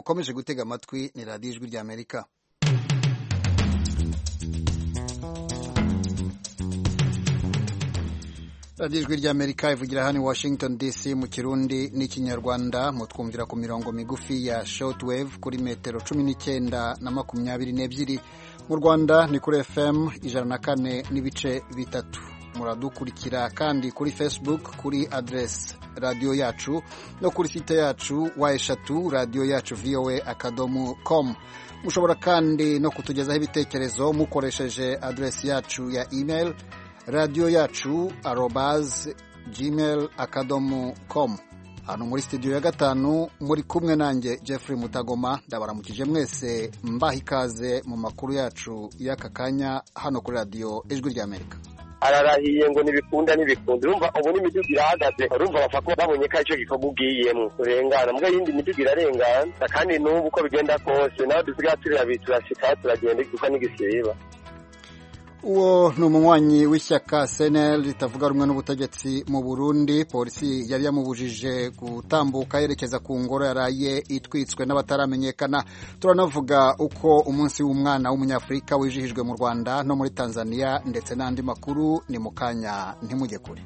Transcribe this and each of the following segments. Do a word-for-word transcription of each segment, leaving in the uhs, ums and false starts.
mukomeje gutega amatwi ni radiyo ijwi ry'Amerika. radiyo ijwi ry'Amerika ivugira hano i Washington D C mu Kirundi n'ikinyarwanda, mutwumvira ku mirongo migufi ya shortwave kuri metero cumi n'icyenda na makumyabiri n'ebyiri. Mu Rwanda ni kuri F M ijana na kane n'ibice bitatu. Muradukurikira kandi kuri Facebook kuri adresse radio yacu no kuri site yacu wa eshatu radio yacu voa akadomo com. Mushobora kandi no kutugezaho ibitekerezo mukoresheje adresse yacu ya email radio yacu arobaz gmail akadomo com. Hano muri studio ya gatanu muri kumwe nanjye Jeffrey Mutagoma, ndabaramukije mwese mbaha ikaze mu makuru yacu y'aka kanya hano kuri radio ijwi ry'Amerika. Ararahiye ngo nibikunda nibikunda urumva ubu n'imiduga irahagaze, urumva bapfa ko babonye ko ico gikorwa ugiyemo urengana mbwa yindi miduga irarengana kandi n'ubu uko bigenda kose naho dusigaye turira biturashika turagenda kuko n'igisiba. Uwo ni umunywanyi w'ishyaka C N L ritavuga rumwe n'ubutegetsi mu Burundi. Polisi yari yamubujije gutambuka yerekeza ku ngoro yaraye itwitswe n'abataramenyekana. Turanavuga uko umunsi w'umwana w'umunyafrika wijihijwe mu Rwanda no muri Tanzania ndetse n'andi makuru ni mukanya ntimujye kure.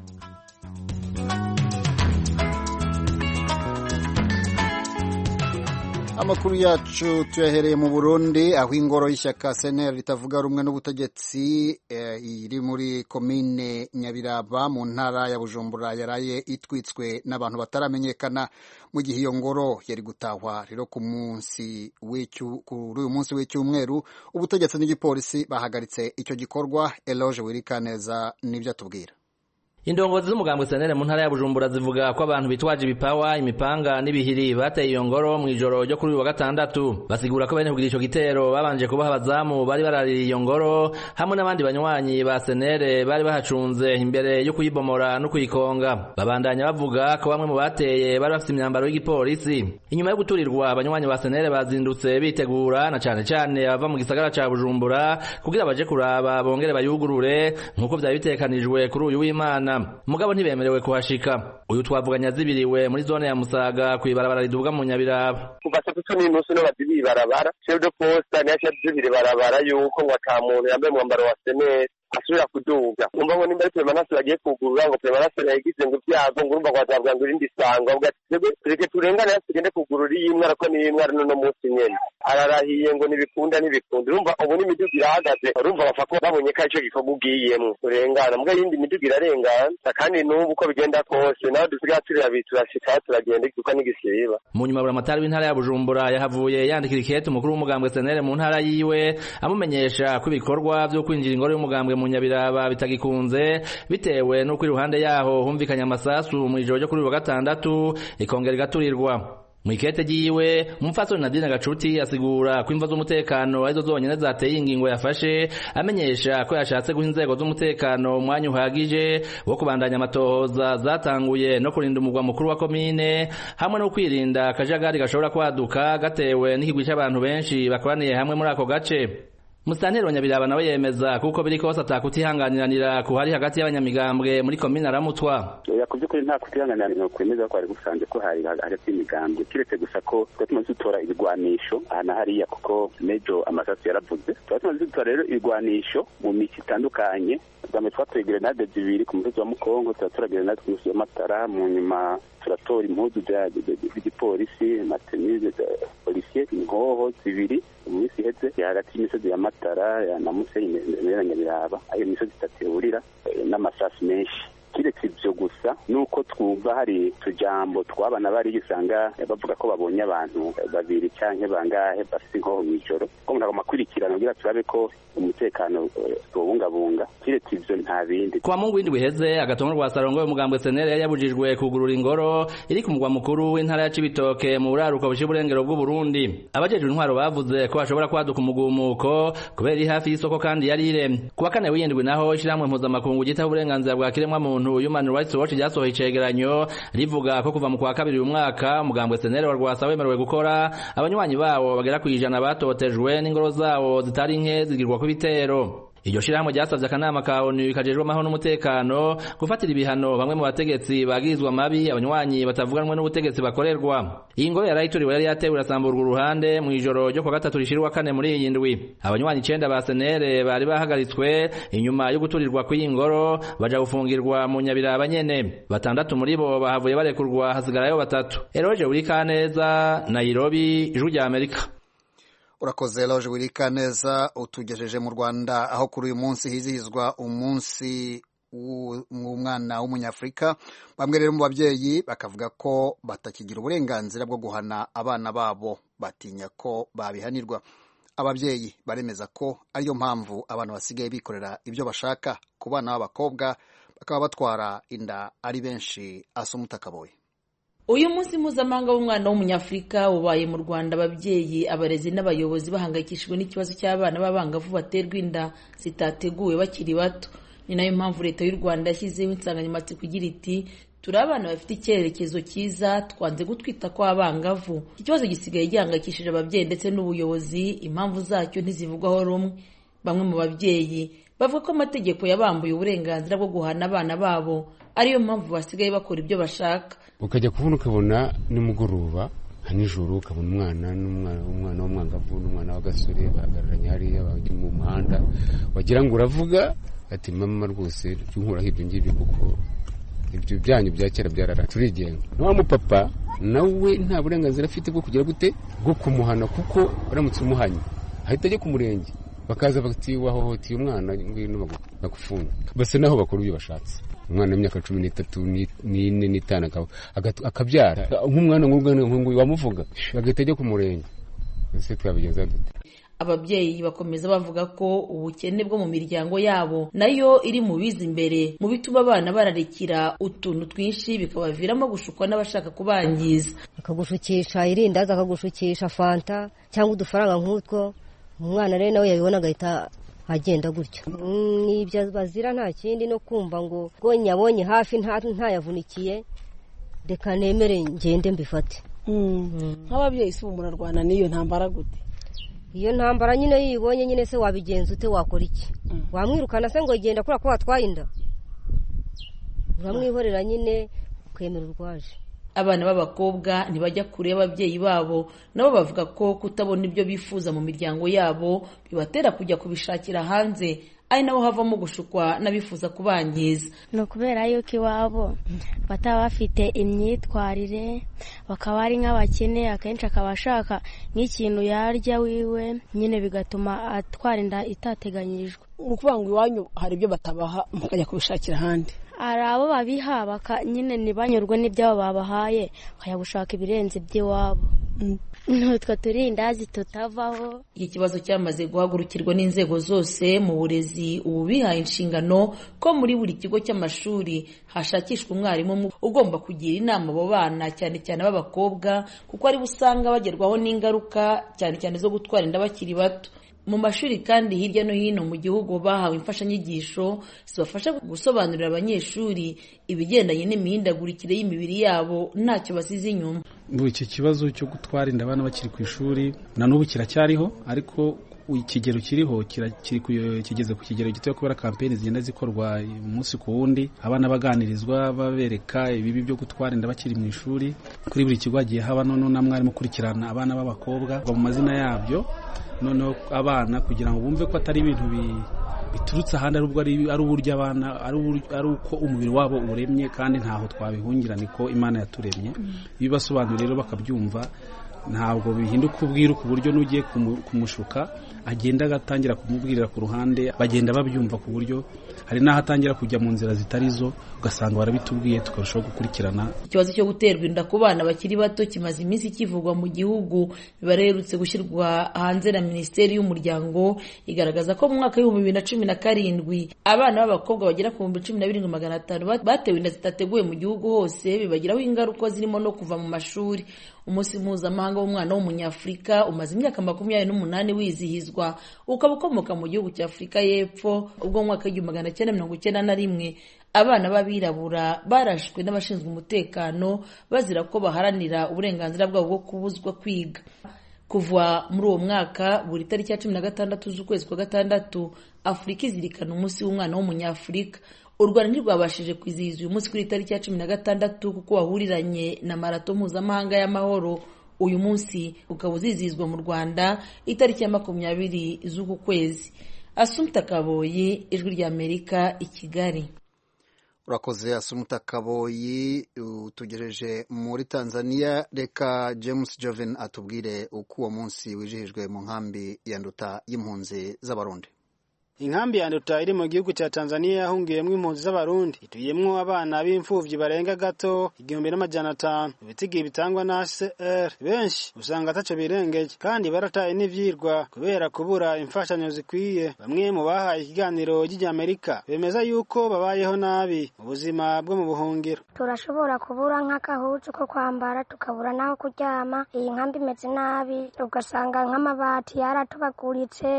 Amakuru yacu tuyahereye mu Burundi, aho ingoro y'ishyaka C N L ritavuga rumwe n'ubutegetsi eh, iri muri komine Nyabiraba mu ntara ya Bujumbura yaraye itwitswe n'abantu bataramenyekana. Mu gihe iyo ngoro yari gutahwa rero ku munsi w'icyu kuri uyu munsi w'icyumweru, ubutegetsi n'igipolisi bahagaritse icyo gikorwa. Eloge Wirikaneza nibyo atubwira. Indongozi z'umugambwe C N L mu ntara ya Bujumbura zivuga ko abantu bitwaje ibipawa, imipanga n'ibihiri bateye iyo ngoro mu ijoro ryo kuri uyu wa gatandatu. Basigura ko bene kugira ico gitero babanje kubaha abazamu bari bararira iyo ngoro hamwe n'abandi banywanyi ba C N L bari bahacunze imbere yo kuyibomora no kuyikonga. Babandanya bavuga ko bamwe mu bateye bari bafite imyambaro y'igipolisi. Inyuma yo guturirwa abanywanyi ba C N L bazindutse bitegura na cane cane bava mu gisagara ca Bujumbura kugira baje kuraba bongere bayugurure nkuko vyari bitekanijwe kuri uyu w'Imana. Mugabo ntibemerewe kuhashika. Uyu twavuganya zibiriwe muri zone ya Musaga kwibarabara riduga mu Nyabiraba. Kuva saa tatu n'inusu no bazibi barabara chef de poste n'ashya zibiri barabara yuko ngo atamuntu yambaye umwambaro wa C N L asubira kuduga. Umva ngo nimba Permanence bagiye kugurura ngo Permanence yagize ngo byago ngo urumva kwazabwa ngo irindi sanga ubwo tureke turengana tugende kugurura imwe ariko ni imwe no no munsi nyene. Ararahiye ngo nibikunda nibikunda urumva ubu n'imiduga irahagaze, urumva bapfa ko babonye ko ico gikorwa ugiyemo urengana mbwa yindi miduga irarengana kandi n'ubu uko bigenda kose naho dusigaye turira biturashika turagenda kuko n'igisiba. Mu nyuma buramatari w'intara ya Bujumbura yahavuye yandikira ikete umukuru w'umugambwe C N L mu ntara yiwe amumenyesha ko ibikorwa byo kwinjira ingoro y'umugambwe mu Nyabiraba bitagikunze bitewe n'uko iruhande yaho humvikanye amasasu mu ijoro ryo kuri uyu wa gatandatu ikongera igaturirwa. Mwikete giwe umufasoni Nadine Gacuti asigura ko imva z'umutekano arizo zonyene zateye ingingo yafashe, amenyesha ko yashatse guha inzego z'umutekano umwanya uhagije wo kubandanya amatohoza zatanguye no kurinda umugwa mukuru wa komine hamwe no kwirinda akajagari gashobora kwaduka gatewe n'ikigwi cy'abantu benshi bakoraniye hamwe muri ako gace. Musanteri wa Nyabiraba nawe yemeza kuko biri kose atakutihanganiranira ku hari hagati y'abanyamigambwe muri komine Aramutwa. Yakuvye ko nta kutihanganiranira kwemeza ko ari gusanze ko hari hagati y'imigambwe, kiretse gusa ko tumaze dutora ibigwanisho ahana hariya kuko mejo amasasu yaravuze. Tumaze dutora rero ibigwanisho mu miki itandukanye, bamwe twatoye grenade zibiri ku musozi wa Mukongo, turatora grenade ku musozi wa Matara, mu nyuma turatora impuzu z'igipolisi na tenue de policier ingoho zibiri mu misi heze hagati y'imisozi ya Matara na Musenyi na Nyabiraba. Ayo misozi itatu ihurira n'amasasu menshi. Kiretse ivyo gusa nuko twumva hari tujambo twabana bari usanga bavuga ko babonye abantu babiri canke bangahe bafite inkoho mw'ijoro ko umuntu agomba kugira turabe ko umutekano tubungabunga. Kiretse ivyo nta bindi. Kwa Mungu w'indwi heze agatongo rwa Sarongo y'umugambwe C N L yabujijwe kugurura ingoro iri ku mugwa mukuru w'intara ya Cibitoke mu buraruko bw'uburengero bw'u Burundi. Abajejwe intwaro bavuze ko bashobora kwaduka umugumuko kubera iri hafi y'isoko kandi yari iremye. Kuwa kane w'indwi naho ishiramwe mpuzamakungu gita uburenganzira bwa kiremwa muntu Human Rights Watch ryasohoye icegeranyo rivuga ko kuva mu kwa kabiri uyu mwaka umugambwe C N L warwasa wemerewe gukora abanywanyi bawo bagera ku ijana batotejwe n'ingoro zawo zitari nke zigirwa ku bitero. iryo shirahamwe ryasavye akanama ka O N U kajejwe amahoro n'umutekano gufatira ibihano bamwe mu bategetsi bagirizwa mabi abanywanyi batavuganwe n'ubutegetsi bakorerwa. Iyi ngoro yarayitoriwe yari yatewe irasamburwa uruhande mu ijoro ryo kwa gatatu rishirwa kane muri iyi ndwi. Abanywanyi icenda ba senere bari bahagaritswe inyuma yo guturirwa kw'iyi ngoro baja gufungirwa mu Nyabiraba nyene. Batandatu muri bo bahavuye barekurwa hasigarayo batatu. Eroje Urikaneza, Nairobi, Ijwi rya Amerika. Urakoze Eloge Wirikaneza utugejeje mu Rwanda aho kuri uyu munsi hizihizwa umunsi w'umwana w'umunyafrika. Bamwe rero mu babyeyi bakavuga ko batakigira uburenganzira bwo guhana abana babo, batinya ko babihanirwa. Ababyeyi baremeza ko ariyo mpamvu abantu basigaye bikorera ibyo bashaka ku bana b'abakobwa, bakaba batwara inda ari benshi. Asumuta Kaboye. Uyu munsi mpuzamahanga w'umwana w'umunyafrika ubaye mu Rwanda, ababyeyi, abarezi n'abayobozi bahangayikishijwe n'ikibazo cy'abana b'abangavu baterwa inda zitateguwe bakiri bato. Ni nayo mpamvu leta y'u Rwanda yashyizeho insanganyamatsiko igira iti turi abana bafite icyerekezo cyiza, twanze gutwita kw'abangavu. Iki kibazo gisigaye gihangayikishije ababyeyi ndetse n'ubuyobozi, impamvu zacyo ntizivugwaho rumwe. Bamwe mu babyeyi bavuga ko amategeko yabambuye uburenganzira bwo guhana abana babo, ariyo mpamvu basigaye bakora ibyo bashaka. Ukajya kubona ukabona nimugoroba nijoro ukabona umwana n'umwana umwana w'umwangavu n'umwana w'agasore bahagararanye hariya bajya mu muhanda, wagira ngo uravuga ati mama rwose byunkuraho ibyo ngibyo kuko ibyo byanyu bya kera byarara turigenga. N'uwa mupapa nawe nta burenganzira afite bwo kugira gute bwo kumuhana, kuko uramutse umuhanye ahita ajya ku murenge bakaza bati wahohoteye umwana ngwino bagufunga. Base naho bakora ibyo bashatse. Umwana w'imyaka cumi n'itatu n'ine n'itanu akabyara nk'umwana nk'umwana wamuvuga agahita ajya ku murenge. Ese twabigeza dute? Ababyeyi bakomeza bavuga ko ubukene bwo mu miryango yabo nayo iri mu biza imbere mu bituma abana bararekira utuntu twinshi bikabaviramo gushukwa n'abashaka kubangiza. Akagushukisha irindazi, akagushukisha fanta cyangwa udufaranga nk'utwo, umwana rero nawe yabibona agahita agenda gutyo. Nibyo bazira nta kindi, no kumva ngo ngo nyabonye hafi ntayavunikiye reka nemere ngende mbifate. Nk'ababyeyi si umuntu arwana n'iyo ntambara gute? Iyo ntambara nyine yibonye nyine se wabigenza ute, wakora iki? Wamwirukana se ngo genda kura ko watwaye inda? Uramwihorera nyine ukemera urwaje. Abana b'abakobwa ntibajya kure y'ababyeyi babo, nabo bavuga ko kutabona ibyo bifuza mu miryango yabo bibatera kujya kubishakira hanze, ari nabo havamo gushukwa n'abifuza kubangiza. No kubera yuko iwabo bataba bafite imyitwarire, bakaba ari nk'abakene, akenshi akaba ashaka nk'ikintu yarya wiwe, nyine bigatuma atwara inda itateganyirijwe. Ukuvuga ngo iwanyu hari ibyo batabaha mukajya kubishakira ahandi. Hari abo babiha baka nyine ntibanyurwe n'ibyabo babahaye, bakajya gushaka ibirenze by'iwabo. Nutwo turindazi tutavaho. Iki kibazo cyamaze guhagurukirwa n'inzego zose mu burezi, ubu bihaye inshingano ko muri buri kigo cy'amashuri hashakishwa umwarimu ugomba kugira inama abo bana, cyane cyane b'abakobwa, kuko ari busanga bagerwaho n'ingaruka cyane cyane zo gutwara inda bakiri bato. Mu mashuri kandi hirya no hino mu gihugu bahawe imfashanyigisho zibafasha gusobanurira abanyeshuri ibigendanye n'imihindagurikire y'imibiri yabo ntacyo basize inyuma. Iki kibazo cyo gutwara inda abana bakiri ku ishuri na n'ubu kiracyariho, ariko ikigero kiriho kigeze ku kigero gito kubera kampeni zigenda zikorwa umunsi ku wundi, abana baganirizwa babereka ibibi byo gutwara inda bakiri mu ishuri. Kuri buri kigo hagiye haba none na mwarimu ukurikirana abana b'abakobwa mu mazina yabyo, noneho abana kugira ngo bumve ko atari ibintu biturutse ahandi, ari ubwo ari uburyo abana ari uko umubiri wabo uremye kandi ntaho twabihungira, niko Imana yaturemye. Bibasobanura rero bakabyumva, ntabwo bihinduka ubwira ku buryo n'ugiye kumushuka agenda agatangira kumubwirira ku ruhande, bagenda babyumva ku buryo hari n'aho atangira kujya mu nzira zitari zo, ugasanga barabitubwiye tukarushaho gukurikirana. Ikibazo cyo guterwa inda ku bana bakiri bato kimaze iminsi kivugwa mu gihugu. Bibarerutse gushyirwa hanze na Minisiteri y'Umuryango igaragaza ko mu mwaka w'ibihumbi bibiri na cumi na karindwi abana b'abakobwa bagera ku bihumbi cumi na birindwi magana atanu batewe inda zitateguwe mu gihugu hose, bibagiraho ingaruka zirimo no kuva mu mashuri. Umunsi mpuzamahanga w'umwana w'umunyafrika umaze imyaka makumyabiri n'umunani wizihizwa, ukaba ukomoka mu gihugu cya Afurika y'Epfo. Ubwo mu mwaka w'igihumbi magana cyenda mirongo icyenda na rimwe abana b'abirabura barashwe n'abashinzwe umutekano bazira ko baharanira uburenganzira bwabo bwo kubuzwa kwiga. kuva muri uwo mwaka buri tariki ya cumi na gatandatu z'ukwezi kwa gatandatu Afurika izirikana umunsi w'umwana w'umunyafurika. U Rwanda ntirwabashije kwizihiza uyu munsi kuri tariki ya cumi na gatandatu kuko wahuriranye na marato mpuzamahanga y'amahoro. Uyu munsi ukaba uzizihizwa mu Rwanda itariki ya makumyabiri z'uku kwezi. Assumpta Kaboyi, Ijwi ry'Amerika, i Kigali. Urakoze Assumpta Kaboyi. Utugereje muri Tanzania, reka James Joven atubwire uko uwo munsi wijihijwe mu nkambi ya Nduta y'impunzi z'Abarundi. Inkambi ya Nduta iri mu gihugu cya Tanzania yahungiyemwo impunzi z'Abarundi, ituyemwo abana b'imfuvyi barenga gato igihumbi n'amajana atanu. Ibitigi bitangwa na C R benshi usanga ataco birengeje kandi barataye n'ivyirwa kubera kubura imfashanyo zikwiye. Bamwe mu bahaye ikiganiro ry'Amerika bemeza yuko babayeho nabi mu buzima bwo mu buhungiro. Turashobora kubura nk'akahuzu ko kwambara, tukabura naho kuryama. Iyi nkambi imeze nabi, ugasanga nk'amabati yaratubaguritse,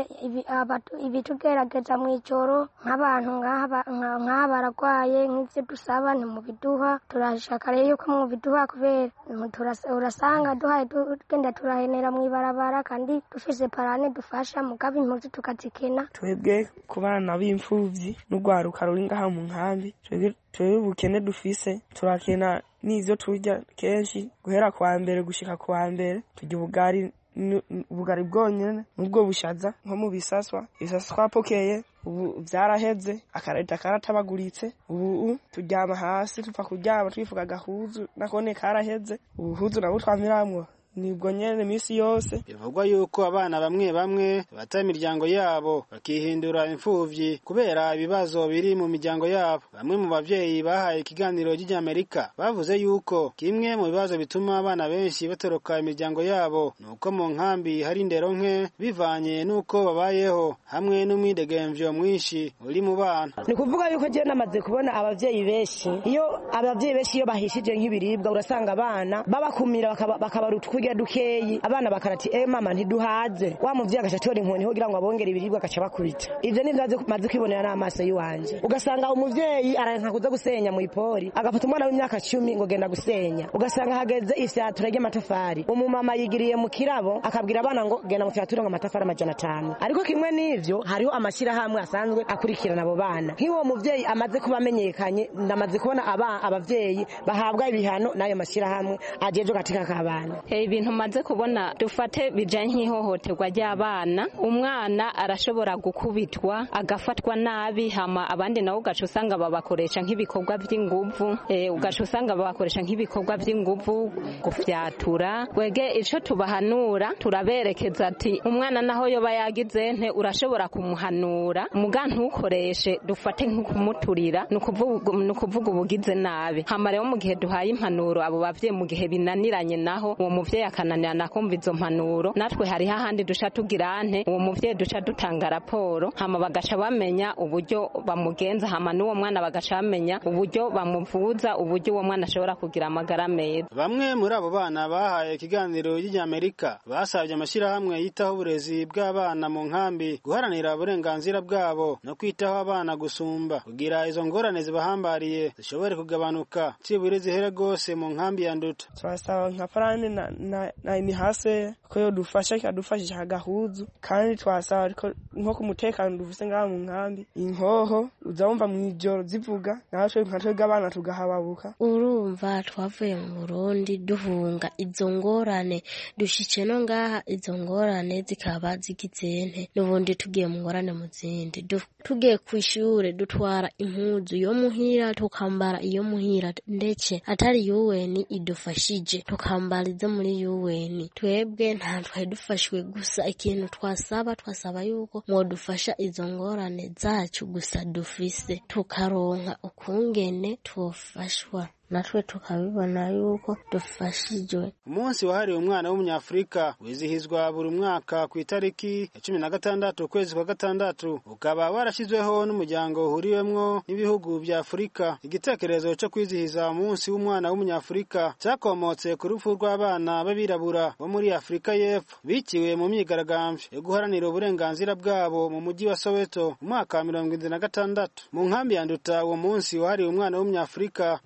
ibitugera geza mwijoro nk'abantu nk'aha baragwaye, nk'ivyo dusaba ntimubiduha. Turashaka rero yuko mubiduha kubera urasanga duhaye tugenda turahenera mw'ibarabara kandi dufise parane dufasha mugabo impuzu tukazikena. Twebwe ku bana b'imfuvyi n'urwaruka ruri ngaha mu nkambi, twebwe ubukene dufise turakena n'ivyo turya kenshi guhera kwa mbere gushika kwa mbere. Turya ubugari ubugari bwonyene nubwo bushaza nko mu bisaswa ibisaswa twapokeye ubu vyaraheze, akareta karatabaguritse. Ubu turyama hasi tupfa kuryama twifuka agahuzu nakone karaheze. Ubuhuzu nabwo twamiramwo nibwo nyene misi yose. Bivugwa yuko abana bamwe bamwe bata imiryango yabo bakihindura imfuvyi kubera ibibazo biri mu miryango yabo. Bamwe mu bavyeyi bahaye ikiganiro ry'Amerika bavuze yuko kimwe mu bibazo bituma abana benshi batoroka imiryango yabo nuko mu nkambi hari indero nke bivanye nuko babayeho hamwe n'umwidegemvyo mwinshi uri mu bana. Ni kuvuga yuko je namaze kubona abavyeyi benshi, iyo abavyeyi benshi iyo bahishije nk'ibiribwa urasanga abana babakumira bakabaruta dukeyi, abana bakarati eh mama ntiduhaze, wa muvyi agacatora inkoni ho kugira ngo abongere ibiribwa agaca bakubita. Ivyo ni ndaze maze kwibonera n'amaso yiwanje. Ugasanga umuvyeyi aranka kuza gusenya mu ipori, agafata umwana w'imyaka cumi ngo genda gusenya. Ugasanga hageze ifyatura ry'amatafari, umumama yigiriye mu kirabo akabwira abana ngo genda mu fyatura ngo amatafari amajana atanu. Ariko kimwe n'ivyo hariho amashira hamwe asanzwe akurikirana abo bana. Nk'iwo muvyeyi amaze kubamenyekanye, ndamaze kubona aba abavyeyi bahabwa ibihano n'ayo mashira hamwe ajeje gatika kabana. Hey, ibintu maze kubona dufate bijanye nk'ihohoterwa ry'abana, umwana arashobora gukubitwa agafatwa nabi, hama abandi nawo ugaca usanga babakoresha nk'ibikorwa by'inguvu, eh ugaca usanga babakoresha nk'ibikorwa by'inguvu gufyatura. Wege ico tubahanura turaberekeza ati umwana naho yoba yagize nte urashobora kumuhanura muga ntukoreshe dufate nk'ukumuturira nukuvuga ubugize nabi. Hama rero mu gihe duhaye impanuro abo bavye mu gihe binaniranye naho uwo muvye akananira nakumva izo mpanuro, natwe hari hahandi duca tugira nte uwo muvye duca dutanga raporo, hama bagaca bamenya uburyo bamugenza, hama n'uwo mwana bagaca bamenya uburyo bamuvuza, uburyo uwo mwana ashobora kugira amagara meza. Bamwe muri abo bana bahaye ikiganiro ry'Amerika basabye amashirahamwe yitaho uburezi bw'abana mu nkambi guharanira uburenganzira bwabo no kwitaho abana gusumba kugira izo ngorane zibahambariye zishobore kugabanuka cibure zihere gose mu nkambi ya Nduta. Twasaba nka parane na na, na imihase ko yo dufasha kadufashisha agahuzu kandi twasaba ariko nko kumutekano dufise ngaha mu nkambi inkoho uzumva mu ijoro zivuga natwe nkatwe gabana tugahababuka. Urumva twavuye mu Burundi duhunga izo ngorane dushice no ngaha izo ngorane zikaba zigizente n'ubundi tugiye mu ngorane mu zindi tugiye kwishure dutwara impuzu yo muhira tukambara iyo muhira ndetse atari U N idufashije tukambara izo muri U N. Twebwe nta twari dufashwe gusa ikintu twasaba twasaba yuko mwo dufasha izo ngorane zacu gusa dufise tukaronka ukungene twofashwa natwe tukabibona yuko dufashijwe. Umunsi wahariwe umwana w'umunyafrika wizihizwa buri mwaka ku itariki ya cumi na gatandatu ukwezi kwa gatandatu, ukaba warashizweho n'umuryango uhuriwemwo n'ibihugu vya Afrika. Igitekerezo cyo kwizihiza umunsi w'umwana w'umunyafrika cyakomotse ku rupfu rw'abana b'abirabura bo muri Afrika y'Epfo biciwe mu myigaragambyo yo guharanira uburenganzira bwabo mu mujyi wa Soweto mu mwaka wa mirongo irindwi na gatandatu. Mu nkambi ya Nduta uwo munsi wahariwe umwana w'umunyafrika utegereje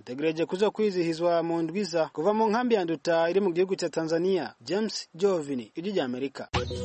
kuzo kwizihizwa mu ndwiza kuva mu nkambi ya Nduta iri mu gihugu cya Tanzania. James Jovini, Ijwi rya Amerika.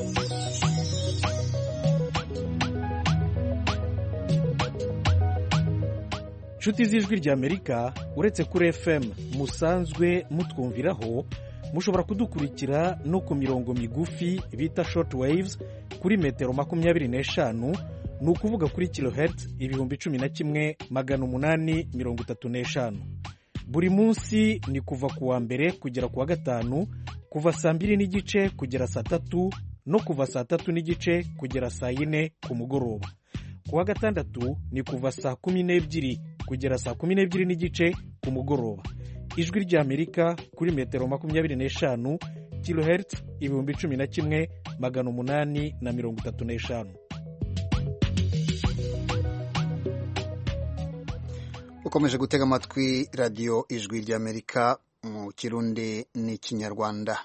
Nshuti z'Ijwi rya Amerika, uretse kuri F M musanzwe mutwumviraho, mushobora kudukurikira no ku mirongo migufi bita short waves kuri metero makumyabiri n'eshanu, ni ukuvuga kuri kilohertz ibihumbi cumi na kimwe magana umunani mirongo itatu n'eshanu. Buri munsi ni kuva ku wa mbere kugera ku wa gatanu, kuva saa mbiri n'igice kugera saa tatu no kuva saa tatu n'igice kugera saa yine ku mugoroba. Ku wa gatandatu ni kuva saa kumi n'ebyiri kugera saa kumi n'ebyiri n'igice ku mugoroba. Ijwi rya Amerika kuri metero makumyabiri n'eshanu, kilohertz ibihumbi cumi na kimwe magana umunani na mirongo itatu n'eshanu. Ukomeje gutega amatwi radio Ijwi rya Amerika mu Kirundi n'Ikinyarwanda.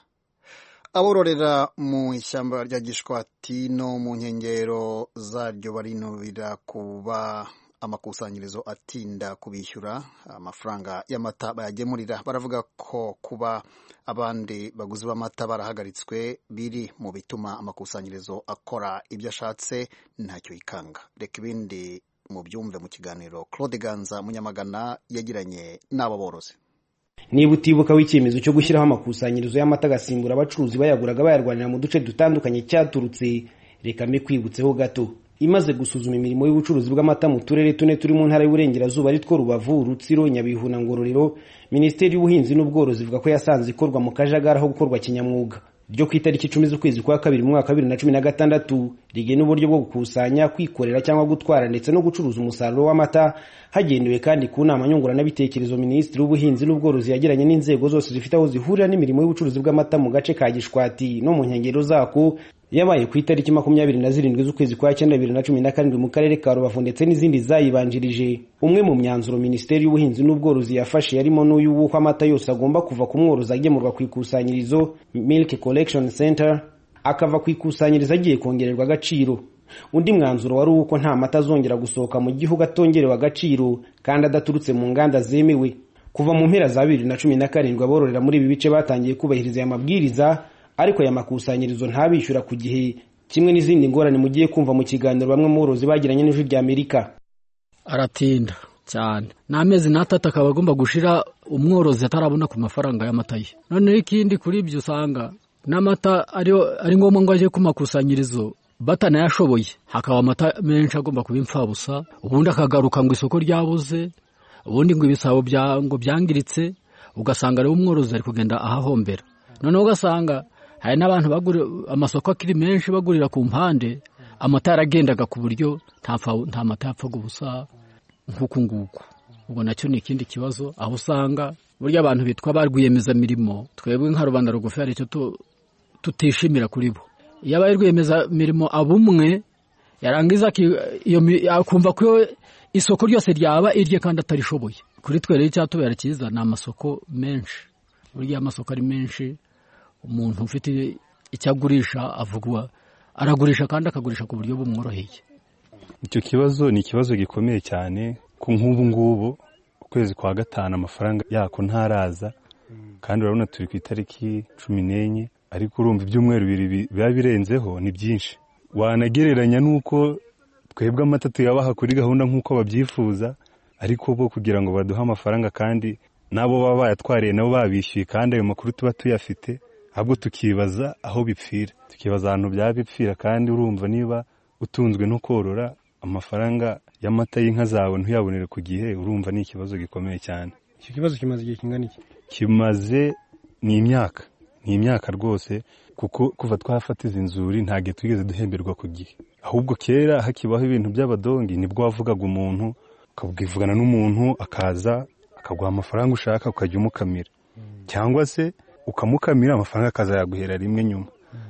Abororera mu ishyamba rya Gishwati no mu nkengero zaryo barinubira kuba amakusanyirizo atinda kubishyura amafaranga y'amata bayagemurira. Baravuga ko kuba abandi baguzi b'amata barahagaritswe biri mu bituma amakusanyirizo akora ibyo ashatse ntacyo ikanga. Reka ibindi mu byumve mu kiganiro Claude Ganza Munyamagana yagiranye n'abo borozi. Niba utibuka w'icyemezo cyo gushyiraho amakusanyirizo y'amata agasimbura abacuruzi bayaguraga bayarwanira mu duce dutandukanye cyaturutse, reka mbe kwibutseho gato. Imaze gusuzuma imirimo y'ubucuruzi bw'amata mu turere tune turi mu ntara y'Uburengerazuba ari two Rubavu, Rutsiro, Nyabihu na Ngororero, Minisiteri y'Ubuhinzi n'Ubworozi ivuga ko yasanze ikorwa mu kajagari aho gukorwa kinyamwuga. Ryo ku itariki icumi z'ukwezi kwa kabiri mu mwaka wa bibiri na cumi na gatandatu rigena uburyo bwo gukusanya, kwikorera cyangwa gutwara ndetse no gucuruza umusaruro w'amata, hagendewe kandi ku nama nyunguranabitekerezo Minisitiri w'Ubuhinzi n'Ubworozi yagiranye n'inzego zose zifite aho zihurira n'imirimo y'ubucuruzi bw'amata mu gace ka Gishwati no mu nkengero zako, yabaye ku itariki makumyabiri na zirindwi z'ukwezi kwa cyenda bibiri na cumi na karindwi mu karere ka Rubavu ndetse n'izindi zayibanjirije. Umwe mu myanzuro Minisiteri y'Ubuhinzi n'Ubworozi yafashe yarimo n'uyu w'uko amata yose agomba kuva ku mworozi agemurwa ku ikusanyirizo Milk Collection Center akava ku ikusanyirizo agiye kongererwa agaciro. Undi mwanzuro wari uko nta mata azongera gusohoka mu gihugu atongerewe agaciro kandi adaturutse mu nganda zemewe. Kuva mu mpera za bibiri na cumi na karindwi abororera muri ibi bice batangiye kubahiriza aya mabwiriza, ariko aya makusanyirizo ntabishyura ku gihe, kimwe n'izindi ngorane mugiye kumva mu kiganiro bamwe mu borozi bagiranye n'Ijwi rya Amerika. Aratinda cyane, n'amezi n'atatu akaba agomba gushira umworozi atarabona ku mafaranga y'amata ye. None ikindi kuri ibyo usanga n'amata ari ari ngombwa ngo aje ku makusanyirizo batanayashoboye, hakaba amata menshi agomba kuba impfabusa, ubundi akagaruka ngo isoko ryabuze, ubundi ngo ibisabo byango byangiritse, ugasanga rero umworozi ari kugenda ahahombera. None ugasanga hari n'abantu bagura amasoko akiri menshi bagurira ku mpande, amata yaragendaga ku buryo nta nta mata yapfaga ubusa nk'uku nguku. Ubwo nacyo ni ikindi kibazo, aho usanga burya abantu bitwa barwiyemeza mirimo, twebwe nka rubanda rugufi hari icyo tutishimira kuri bo. Iyo abaye rwiyemeza mirimo abumwe yarangiza iyo akumva ko isoko ryose ryaba irye kandi atarishoboye. Kuri twe rero icyatubera cyiza ni amasoko menshi. Burya amasoko ari menshi, umuntu ufite icyagurisha avugwa aragurisha kandi akagurisha ku buryo bumworoheye. Icyo kibazo ni ikibazo gikomeye cyane ku nk'ubu ngubu ukwezi kwa gatanu amafaranga yako ntaraza, kandi urabona turi ku itariki cumi n'enye, ariko urumva ibyumweru bibiri biba birenzeho ni byinshi. Wanagereranya nuko twebwe amata tuyabaha kuri gahunda nk'uko babyifuza, ariko bo kugira ngo baduhe amafaranga kandi nabo baba bayatwariye nabo babishyuye kandi ayo makuru tuba tuyafite, ahubwo tukibaza aho bipfira, tukibaza ahantu byaba bipfira. Kandi urumva niba utunzwe no korora amafaranga y'amata y'inka zawe ntuyabonere ku gihe, urumva ni ikibazo gikomeye cyane. Icyo kibazo kimaze igihe kingana iki? Kimaze ni imyaka ni imyaka rwose, kuko kuva twafata izi nzuri ntage tugeze duhemberwa ku gihe. Ahubwo kera hakibaho ibintu by'abadongi nibwo wavugaga umuntu ukabwivugana n'umuntu akaza akaguha amafaranga ushaka ukajya umukamira, cyangwa se ukamukamira amafaranga akaza yaguhera rimwe nyuma.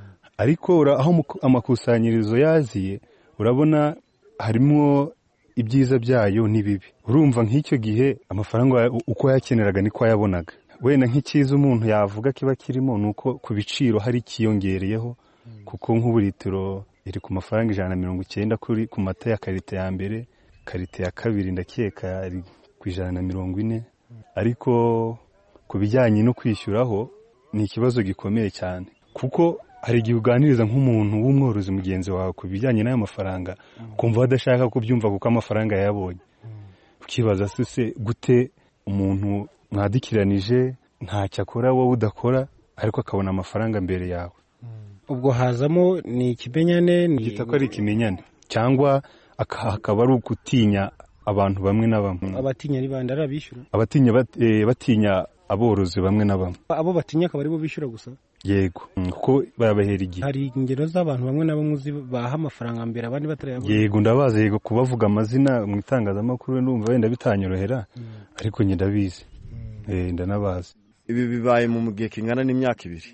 Ariko aho amakusanyirizo yaziye urabona harimo ibyiza byayo n'ibibi. Urumva nk'icyo gihe amafaranga uko yakeneraga niko yabonaga. Wenda nk'icyiza umuntu yavuga kiba kirimo nuko ku biciro hari kiyongereyeho, kuko nk'ubu litiro iri ku mafaranga ijana na mirongo icyenda kuri ku mata ya karite ya mbere, karite ya kabiri ndakeka ari ku ijana na mirongo ine, ariko ku bijyanye no kwishyuraho ni ikibazo gikomeye cyane, kuko hari igihe uganiriza nk'umuntu w'umworozi mugenzi wawe ku bijyanye n'ayo mafaranga ukumva adashaka kubyumva kuko amafaranga yayabonye, ukibaza se gute umuntu mwadikiranije ntacyo akora wowe udakora ariko akabona amafaranga mbere yawe. Ubwo hazamo ni ikimenyane, gita ko ari ikimenyane, cyangwa akaba ari ukutinya abantu bamwe na bamwe. Abatinya ari bandi ari abishyura, abatinya bat, e, batinya aborozi bamwe na bamwe. Abo batinya akaba ari bo bishyura gusa. Yego, kuko barabahera igihe. Hari ingero z'abantu bamwe na bamwe uzi baha amafaranga mbere abandi batarayabona. Yego ndabazi, yego kubavuga amazina mu itangazamakuru ndumva wenda bitanyorohera, ariko njye ndabizi. mm. eh ndanabazi. Ibi bibaye mu gihe kingana n'imyaka ibiri.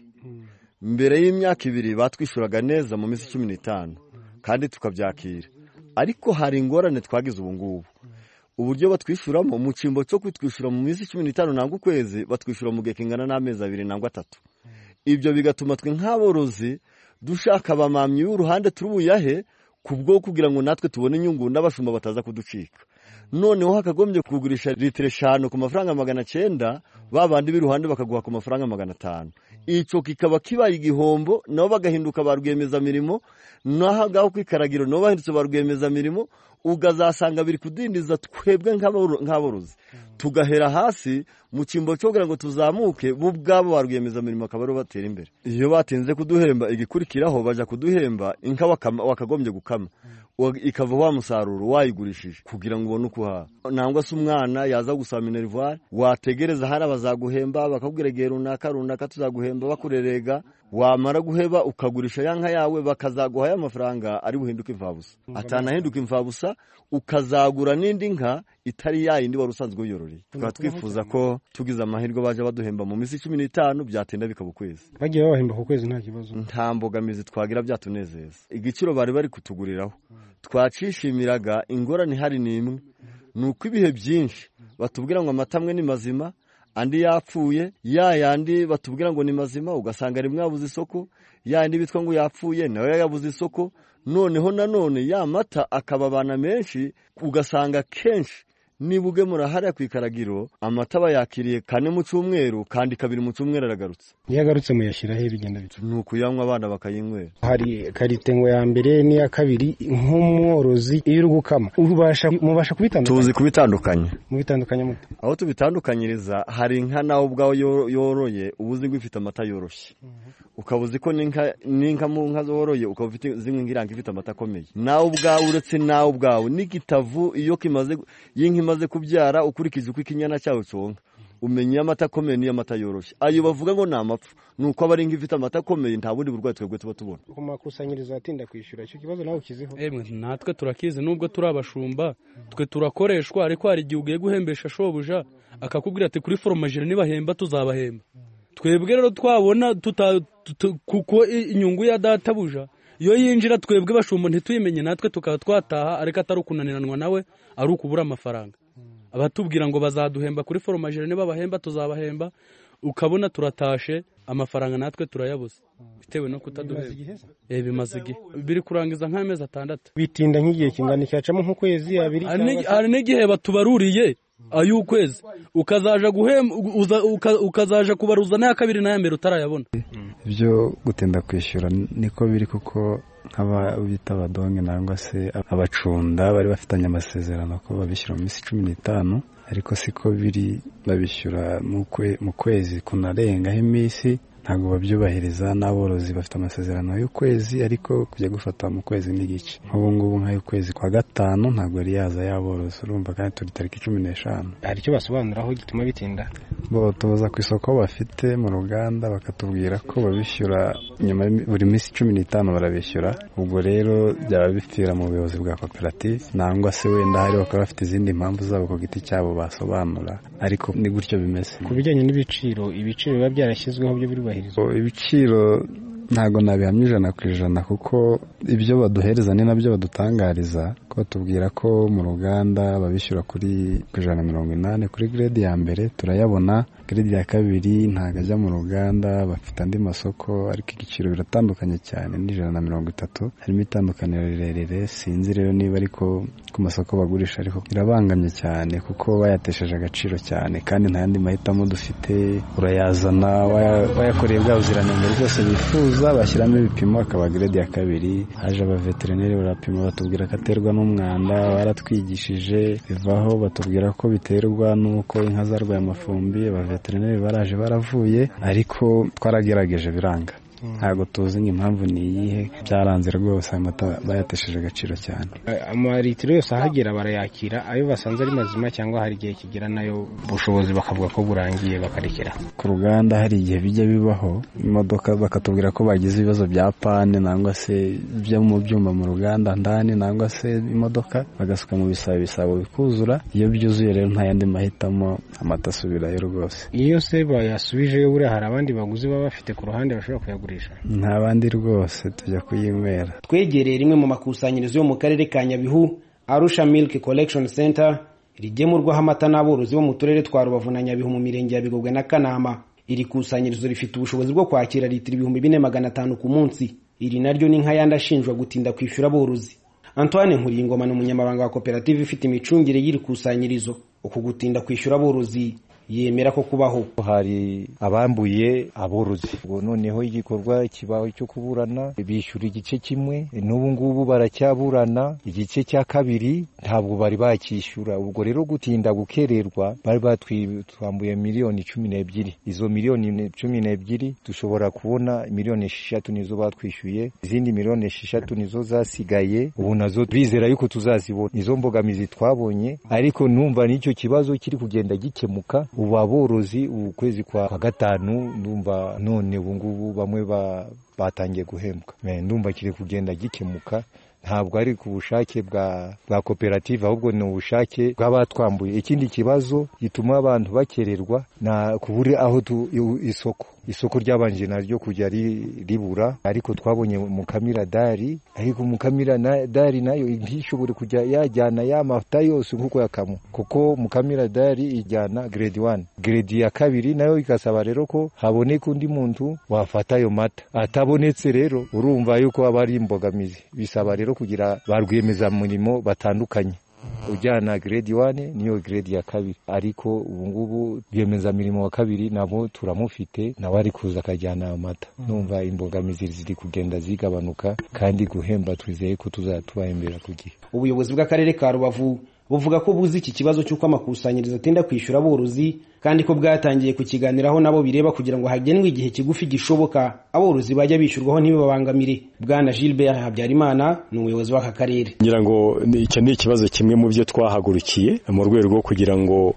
Mbere y'imyaka ibiri batwishuraga neza mu minsi cumi n'itanu kandi tukabyakira, ariko hari ingorane twagize ubu ngubu. Uburyo batwishuramo mu cyimbo cyo kwitwishura mu minsi cumi n'itanu nangwa ukwezi, batwishura mu gihe kingana n'amezi abiri nangwa atatu. Ibyo bigatuma twe nk'aborozi dushaka abamamyi y'uruhande turubuyahe kubwo kugira ngo natwe tubone inyungu n'abashumba bataza kuducika. Noneho hakagombye kugurisha litiro eshanu ku mafaranga magana cyenda, babandi b'iruhande bakaguha ku mafaranga magana atanu. Icyo kikaba kibaye igihombo, nabo bagahinduka ba rwiyemezamirimo, naho ngaho kwikaragiro nabo bahindutse ba rwiyemezamirimo, ugazasanga biri kudindiza twebwe nk'aborozi. Tugahera hasi mu cyimbo cyo kugira ngo tuzamuke, bo ubwabo ba rwiyemezamirimo akaba ari batera imbere. Iyo batinze kuduhemba, igikurikiraho baja kuduhemba inka wakagombye gukama, ikava wa musaruro wayigurishije kugira ngo ubone uko uhaha. Nangwa se umwana yaza gusaba minerivare, wategereza hari abazaguhemba bakakubwira igihe runaka runaka tuzaguhemba bakurerega, wamara guheba ukagurisha ya nka yawe bakazaguha ya mafaranga ari buhinduke imfabusa. Atanahinduka imfabusa, ukazagura n'indi nka itari yayindi wari usanzwe uyororeye. Tukaba twifuza ko tugize amahirwe baje baduhemba mu minsi cumi n'itanu, byatinda bikaba ukwezi. Bagiye babahemba ku kwezi nta kibazo, nta mbogamizi twagira, byatunezeza. Igiciro bari bari kutuguriraho twacishimiraga, ingorane hari n'imwe, nuko ibihe byinshi batubwira ngo amata amwe ni mazima andi yapfuye, ya yandi batubwira ngo ni mazima ugasanga rimwe yabuze isoko, ya yandi bitwa ngo yapfuye nawe yabuze isoko. Noneho nanone ya mata akababana menshi, ugasanga kenshi nibuge murahari kwikaragiro amata bayakiriye kane mu cyumweru kandi kabiri mu cyumweru aragarutse. Yagarutse muyashira he bigenda bityo, nuko yanywa abana bakayinywera. Hari karitengo ya mbere n'iya kabiri, nk'umworozi iyo uri gukama ubasha mubasha kubitandukanya. Tuzi kubitandukanya. Mu bitandukanya muto, aho tubitandukanyiriza hari inka nawe ubwaho yoroye ubuzi ngo ifite amata yoroshye, ukabuzi ko ninka ninka mu nka zoroye ukaba ufite zimwe ngiranga ifite amata akomeye. Nawe ubwawe uretse nawe ubwawe n'igitavu iyo kimaze y'inka imaze kubyara, ukurikije uko ikinyana cyawe cyonka umenya amata akomeye n'iyo amata yoroshye. Ayo bavuga ngo ni amapfu, nuko aba ari inka ifite amata akomeye, nta bundi burwayi twebwe tuba tubona. Ku makusanyirizo atinda kwishyura, icyo kibazo nawe ukiziho? Emwe natwe turakizi, nubwo turi abashumba twe turakoreshwa, ariko hari igihe ugiye guhembesha shobuja akakubwira ati kuri foromajire nibahemba tuzabahemba. Twebwe rero twabona kuko inyungu ya databuja iyo yinjira, twebwe bashumba ntituyimenye, natwe tukaba twataha, ariko atari ukunaniranwa nawe, ari ukubura amafaranga. Abatubwira ngo bazaduhemba kuri foromajire nibabahemba tuzabahemba, ukabona turatashe amafaranga natwe turayabuze bitewe no kutaduhemba. Eh bimaze igihe biri kurangiza nk'amezi atandatu. Bitinda nk'igihe kingana cyacamo nk'ukwezi abiri cyangwa hari n'igihe batubaruriye ay'ukwezi, ukazaja guhemba ukazaja kubaruza n'aya kabiri n'aya mbere utarayabona. Ibyo gutinda kwishyura niko biri, kuko nk'aba bita abadonge nangwa se abacunda bari bafitanye amasezerano ko babishyura mu minsi cumi n'itanu, ariko siko biri, babishyura mu kwezi kunarengaho iminsi, ntabwo babyubahiriza. N'aborozi bafite amasezerano y'ukwezi, ariko kujya gufata mu kwezi n'igice. Nk'ubu ngubu nk'ay'ukwezi kwa gatanu ntabwo yari yaza y'aborozi, urumva, kandi turi tariki cumi n'eshanu. Hari icyo basobanuraho gituma bitinda? Bo tuza ku isoko bafite mu ruganda bakatubwira ko babishyura nyuma buri minsi cumi n'itanu barabishyura. Ubwo rero byaba bipfira mu buyobozi bwa koperative, nangwa se wenda hari bakaba bafite izindi mpamvu zabo ku giti cyabo basobanura, ariko ni gutyo bimeze. Ku bijyanye n'ibiciro, ibiciro biba byarashyizweho byo biri ibiciro ntago nabihamya ijana ku ijana, kuko ibyo baduhereza ni nabyo badutangariza, ko batubwira ko mu ruganda babishyura kuri ijana na mirongo inani kuri grade ya mbere turayabona, grade ya kabiri ntago ajya mu ruganda, bafite andi masoko ariko igiciro biratandukanye cyane n'ijana na mirongo itatu, harimo itandukaniro rirerire. Sinzi rero niba ariko ku masoko bagurisha ariko birabangamye cyane kuko bayatesheje agaciro cyane, kandi nta yandi mahitamo dufite. Urayazana wayakoreye bwa buziranenge byose bifuza, bashyiramo ibipimo akaba grade ya kabiri. Haje abaveterineri barapima batubwira ko aterwa n'umwanda, baratwigishije bivaho batubwira ko biterwa nuko inka zarwaye amafumbi. Abaveterineri baraje baravuye ariko twaragerageje biranga, ntabwo tuzi impamvu ni iyihe, byaranze rwose. Amata bayatesheje agaciro cyane. Amaritiro yose ahagera barayakira, ayo basanze ari mazima cyangwa hari igihe kigira nayo ubushobozi bakavuga ko burangiye bakarekera. Ku ruganda hari igihe bijya bibaho, imodoka bakatubwira ko bagize ibibazo bya pane nangwa se byo mu byuma mu ruganda ndani nangwa se imodoka bagasuka mu bisabo bisabo bikuzura. Iyo byuzuye rero nta yandi mahitamo, amata asubirayo rwose. Iyo se bayasubije buriya hari abandi baguzi baba bafite ku ruhande bashobora kuyagura. Nta bandi rwose tujya kuyinywera. Twegereye rimwe mu makusanyirizo yo mu karere ka Nyabihu, Arusha Milk Collection Center, rigemurwaho amata n'aborozi bo mu turere twa Rubavu na Nyabihu mu mirenge ya Bigogwe na Kanama. Iri kusanyirizo rifite ubushobozi bwo kwakira litiro ibihumbi bine magana atanu ku munsi. Iri naryo ni nka yandi ashinjwa gutinda kwishyura aborozi. Antoine Nkuriyingoma ni umunyamabanga wa koperative ifite imicungire y'iri kusanyirizo. Uku gutinda kwishyura aborozi yemera ko kubaho. Hari abambuye aborozi, ubwo noneho igikorwa kibaho cyo kuburana, bishyura igice kimwe, n'ubu ngubu baracyaburana igice cya kabiri ntabwo bari bakishyura. Ubwo rero gutinda gukererwa, bari batwambuye miliyoni cumi n'ebyiri. Izo miliyoni cumi n'ebyiri dushobora kubona miliyoni esheshatu nizo batwishyuye, izindi miliyoni esheshatu nizo zasigaye. Ubu nazo bizera yuko tuzazibona. Izo mbogamizi twabonye, ariko numva n'icyo kibazo kiri kugenda gikemuka. Ubu aborozi ukwezi kwa gatanu ndumva none ubu ngubu bamwe batangiye guhembwa. Ndumva kiri kugenda gikemuka, ntabwo ari ku bushake bwa bwa koperative ahubwo ni ubushake bw'abatwambuye. Ikindi kibazo gituma abantu bakererwa na kuburi aho tu isoko isoko ryabanje naryo kujya ribura, ariko twabonye Mukamira Dari, ariko Mukamira Dari nayo ntishobore kujya yajyana ya mafta yose nkuko yakamu, kuko Mukamira Dari ijyana grade one. Grade ya kabiri nayo ikasaba rero ko haboneka undi muntu wafata ayo mata. Atabonetse rero urumva yuko abari imbogamizi, bisaba rero kugira barwiyemeza murimo batandukanye. Ujyana grade one niyo grade ya kabiri, ariko ubu ngubu biyemeza mirimo wa kabiri nabo turamufite, nawe ari kuza akajyana amata. Numva imbogamizi ziri kugenda zigabanuka, kandi guhemba twizeye ko tuzatubahembera ku gihe. Ubuyobozi bw'akarere ka Rubavu buvuga ko buzi iki kibazo cy'uko amakusanyirizo atinda kwishyura aborozi, kandi ko bwatangiye kukiganiraho nabo bireba kugira ngo hagenwe igihe kigufi gishoboka aborozi bajya bishyurwaho ntibibabangamire. Bwana Gilbert Habyarimana ni umuyobozi w'aka karere. Ngira ngo icyo ni ikibazo kimwe mu byo twahagurukiye mu rwego rwo kugira ngo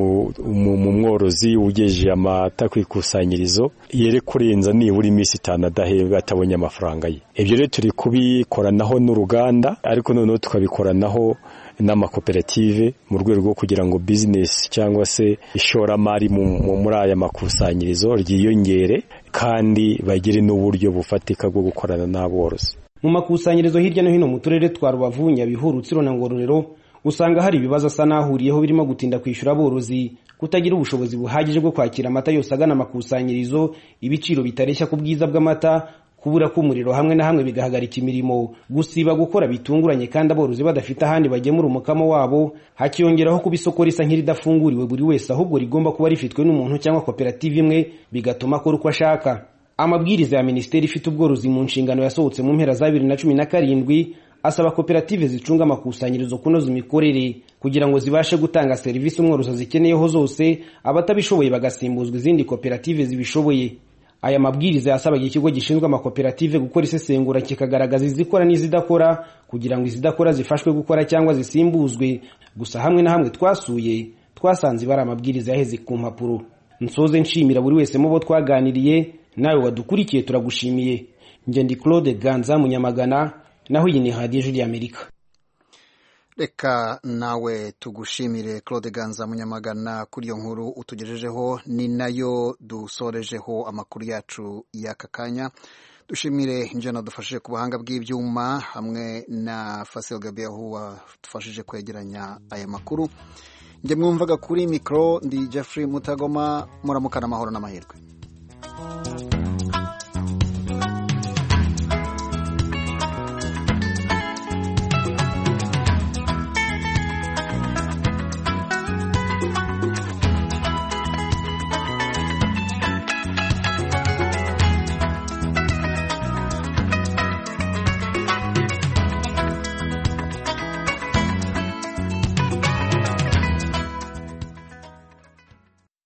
umworozi ugejeje amata ku ikusanyirizo yere kurenza nibura iminsi itanu adahembwa atabonye amafaranga ye. Ibyo rero turi kubikoranaho n'uruganda, ariko noneho tukabikoranaho n'amakoperative mu rwego rwo kugira ngo business cyangwa se ishoramari muri aya makusanyirizo ryiyongere, kandi bagire n'uburyo bufatika bwo gukorana n'aborozi. Mu makusanyirizo hirya no hino mu turere twa Rubavu, Nyabihu, Rutsiro na Ngororero usanga hari ibibazo asa n'ahuriyeho birimo gutinda kwishyura aborozi, kutagira ubushobozi buhagije bwo kwakira amata yose agana amakusanyirizo, ibiciro bitareshya ku bwiza bw'amata, kubura k'umuriro hamwe na hamwe bigahagarika imirimo, gusiba gukora bitunguranye kandi aborozi badafite ahandi bagemura umukamo wabo, hakiyongeraho kuba isoko risa nk'iridafunguriwe buri wese, ahubwo rigomba kuba rifitwe n'umuntu cyangwa koperative imwe, bigatuma akora uko ashaka. Amabwiriza ya Minisiteri ifite ubworozi mu nshingano yasohotse mu mpera za bibiri na cumi na karindwi asaba koperative zicunga amakusanyirizo kunoza imikorere kugira ngo zibashe gutanga serivisi umworozi zikeneyeho zose, abatabishoboye bagasimbuzwa izindi koperative zibishoboye. Aya mabwiriza yasabaga ikigo gishinzwe amakoperative gukora isesengura kikagaragaza izikora n'izidakora kugira ngo izidakora zifashwe gukora cyangwa zisimbuzwe. Gusa hamwe na hamwe twasuye twasanze bari amabwiriza yaheze ku mpapuro. Nsoze nshimira buri wese mu bo twaganiriye, nawe wadukurikiye turagushimiye. Nje ndi Claude Ganza Munyamagana, naho iyi ni Radio Ijwi ry'Amerika. Reka nawe tugushimire Claude Ganza Munyamagana kuri iyo nkuru utugejejeho, ni nayo dusorejeho amakuru yacu y'aka kanya. Dushimire injana dufashije ku buhanga bw'ibyuma hamwe na Fasil Gabeho wadufashije kwegeranya aya makuru. njye mwumvaga kuri mikoro ndi Jeffrey Mutagoma muramukana amahoro n'amahirwe.